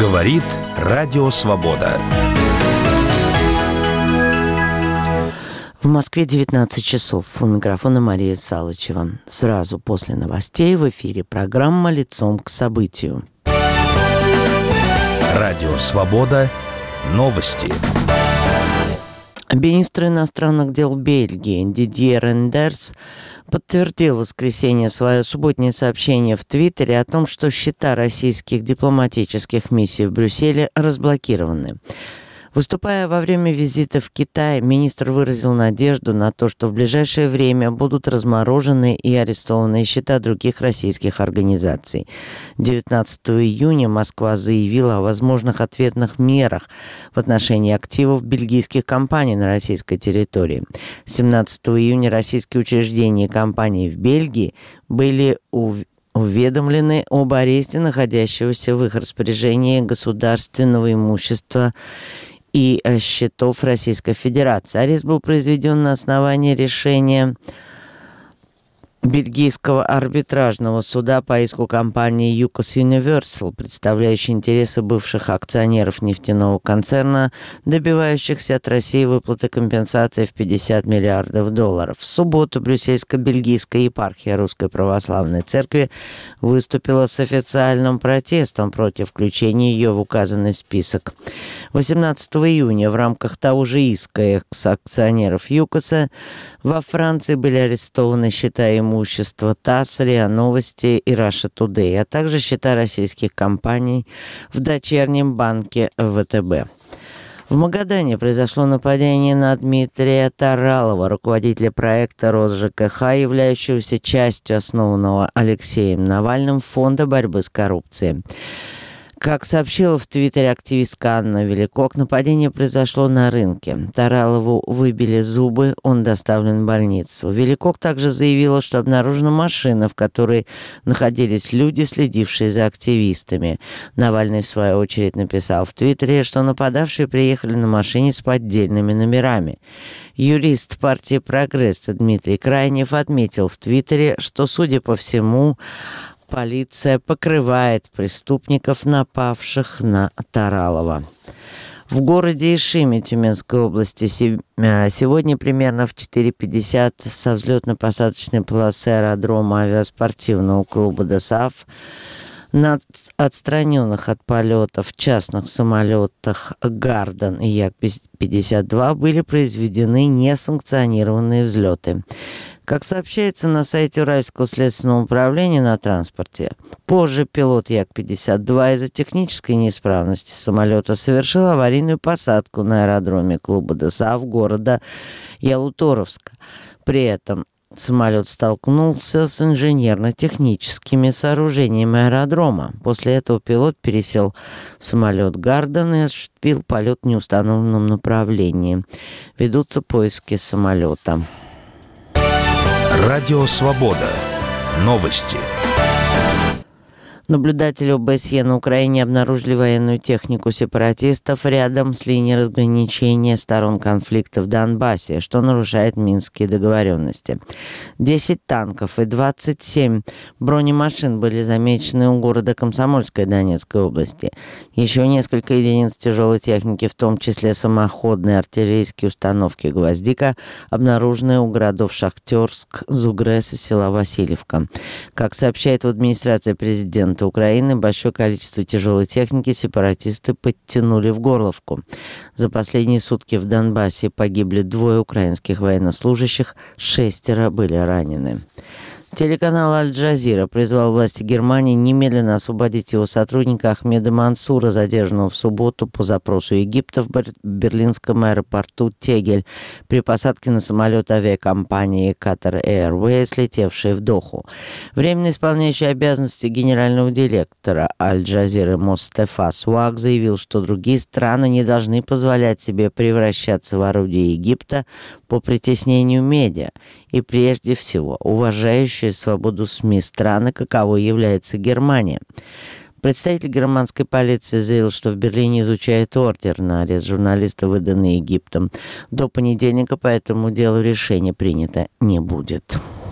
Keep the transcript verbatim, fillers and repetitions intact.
Говорит Радио Свобода. В Москве девятнадцать часов. У микрофона Мария Салычева. Сразу после новостей в эфире программа «Лицом к событию». Радио Свобода. Новости. Министр иностранных дел Бельгии Дидье Рейндерс подтвердил в воскресенье свое субботнее сообщение в Твиттере о том, что счета российских дипломатических миссий в Брюсселе разблокированы. Выступая во время визита в Китай, министр выразил надежду на то, что в ближайшее время будут разморожены и арестованы счета других российских организаций. девятнадцатого июня Москва заявила о возможных ответных мерах в отношении активов бельгийских компаний на российской территории. семнадцатого июня российские учреждения и компании в Бельгии были уведомлены уведомлены об аресте находящегося в их распоряжении государственного имущества и счетов Российской Федерации. Арест был произведен на основании решения Бельгийского арбитражного суда по иску компании юкос Universal, представляющей интересы бывших акционеров нефтяного концерна, добивающихся от России выплаты компенсации в пятьдесят миллиардов долларов. В субботу Брюссельско-Бельгийская епархия Русской Православной Церкви выступила с официальным протестом против включения ее в указанный список. восемнадцатого июня в рамках того же иска экс-акционеров ЮКОСа во Франции были арестованы счета имущества ТАСС, РИА Новости и Russia Today, а также счета российских компаний в дочернем банке ВТБ. В Магадане произошло нападение на Дмитрия Таралова, руководителя проекта РосЖКХ, являющегося частью основанного Алексеем Навальным фонда борьбы с коррупцией. Как сообщила в Твиттере активистка Анна Великок, нападение произошло на рынке. Таралову выбили зубы, он доставлен в больницу. Великок также заявила, что обнаружена машина, в которой находились люди, следившие за активистами. Навальный, в свою очередь, написал в Твиттере, что нападавшие приехали на машине с поддельными номерами. Юрист партии «Прогресс» Дмитрий Крайнев отметил в Твиттере, что, судя по всему, полиция покрывает преступников, напавших на Таралова. В городе Ишиме Тюменской области сегодня примерно в четыре пятьдесят со взлетно-посадочной полосы аэродрома авиаспортивного клуба ДОСААФ на отстраненных от полетов частных самолетах «Гарден» и Як пятьдесят два были произведены несанкционированные взлеты. Как сообщается на сайте Уральского следственного управления на транспорте, позже пилот Як пятьдесят два из-за технической неисправности самолета совершил аварийную посадку на аэродроме клуба ДОСААФ города Ялуторовска. При этом самолет столкнулся с инженерно-техническими сооружениями аэродрома. После этого пилот пересел в самолет «Гарден» и осуществил полет в неустановленном направлении. Ведутся поиски самолета. Радио Свобода. Новости. Наблюдатели ОБСЕ на Украине обнаружили военную технику сепаратистов рядом с линией разграничения сторон конфликта в Донбассе, что нарушает минские договоренности. десять танков и двадцать семь бронемашин были замечены у города Комсомольская Донецкой области. Еще несколько единиц тяжелой техники, в том числе самоходные артиллерийские установки «Гвоздика», обнаружены у городов Шахтерск, Зугрес и села Васильевка. Как сообщает в администрации президента Украины, большое количество тяжелой техники сепаратисты подтянули в Горловку. За последние сутки в Донбассе погибли двое украинских военнослужащих, шестеро были ранены. Телеканал «Аль-Джазира» призвал власти Германии немедленно освободить его сотрудника Ахмеда Мансура, задержанного в субботу по запросу Египта в берлинском аэропорту Тегель при посадке на самолет авиакомпании Qatar Airways, летевшей в Доху. Временно исполняющий обязанности генерального директора «Аль-Джазиры» Мостефа Суак заявил, что другие страны не должны позволять себе превращаться в орудие Египта по притеснению медиа и, прежде всего, уважающие свободу СМИ страны, каковой является Германия. Представитель германской полиции заявил, что в Берлине изучает ордер на арест журналиста, выданный Египтом. До понедельника по этому делу решение принято не будет.